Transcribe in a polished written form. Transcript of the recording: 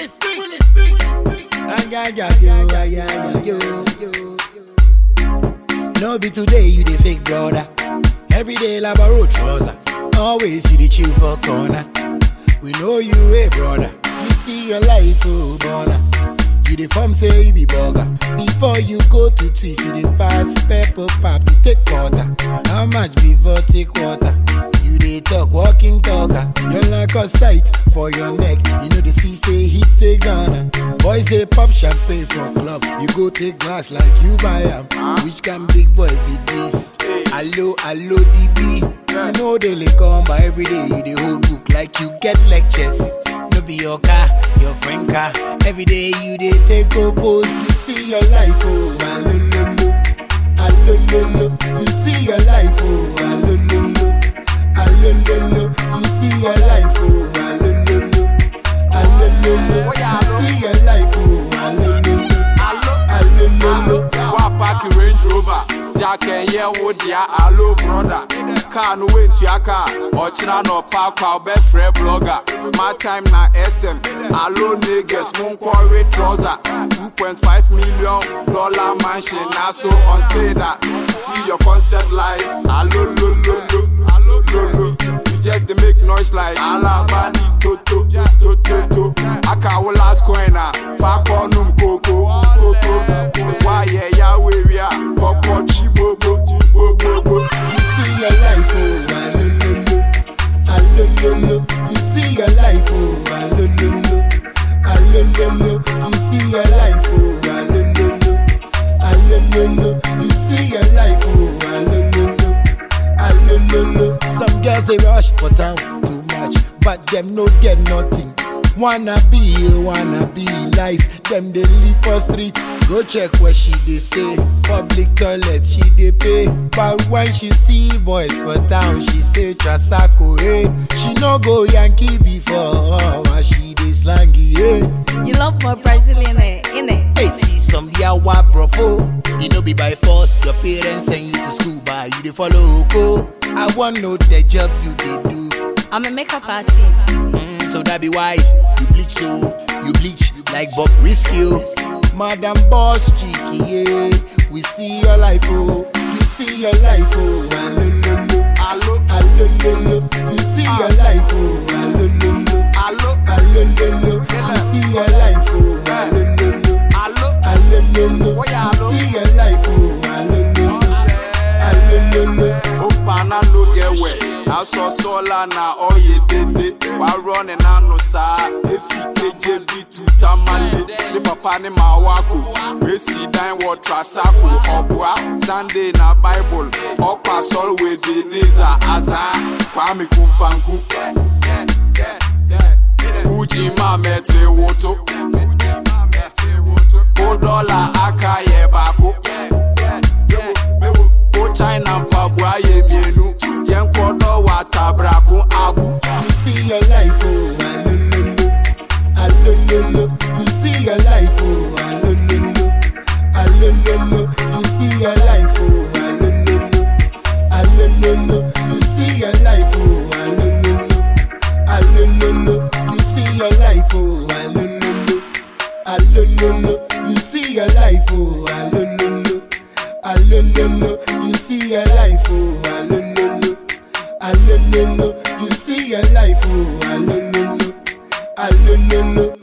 No be today you the fake brother. Every day like a road trouser. Always you the chill for corner. We know you a brother. You see your life, oh brother. You the form say you be burger. Before you go to twist, you the pass pepper pop to take water. How much before take water? You the talk walking talker. You like a sight for your neck. You know the sea say hit the gunner. Boys they pop champagne for club. You go take glass like you buy 'em. Which can big boy be this? Hello, DB. You know they come by every day. You the whole book like you get lectures. No be your car, your friend car. Every day you dey take a pose. You see your life, oh, alololo, alololo. You see your life, oh, alololo, alololo. You see your life, oh, alololo, alololo. You see your life, oh, alololo, alololo. Wapaki Range Rover, Jack and yeah, would ya, allo brother. Can't wait to your car, or China no park, I'll be free blogger. My time na SM, allo niggas, moon quarry trouser. $2.5 million mansion, now so on trader. See your concept life, allo lolo, allo lolo. You just they make noise like Alabani, toto, toto. Aka will last coiner, Fakonum Coco, why yeah, we are, Popo Chibobo. You see your life, oh, alololo, alololo. You see your life, oh, alololo, alololo. You see your life, oh, alololo, alololo. You see your life, oh, alololo, alololo. Some girls they rush for town too much, but them no get nothing. Wanna be life, them they live for streets. Go check where she they stay. Public toilet she they pay. But when she see boys for town, she say Trasako, eh. She no go Yankee before, and she they slangy, eh. You love more Brazilian, innit? Hey, see some yawa brofo. You know be by force, your parents send you to school, but you they follow go. I want know the job you they do. I'm a makeup artist. So that be why you bleach so, you bleach like Bob Risky. Madam Boss Cheeky, yeah. We see your life, oh. You see your life, oh. Alololo, alololo. You see your life, oh. Alololo, alololo. You see your life, oh. Alololo, alololo. You see your life, oh. Alololo, alololo. Opana no get wet. I saw sola na oye dende. While running on no sa. If you KJB to Tamale. The papa ni mawaku. We see dine what trasaku. Obwa Sunday na Bible. Okwa sol we the Niza Aza. Kwame kumfanku. Uji mamete woto. $4 aka ye bako. China Pabwa ye mienu. Yenkodo watabraku abu. You see your life, oh, alololo, alololo. You see your life, oh, alololo, alololo. You see your life, oh, alololo, alololo. You see your life, oh, alololo, alololo. You see your life, oh, alololo, alololo. You see your life, oh, alololo, alololo. You see your life, oh, alololo, alololo. You see your life, oh, alololo, alololo.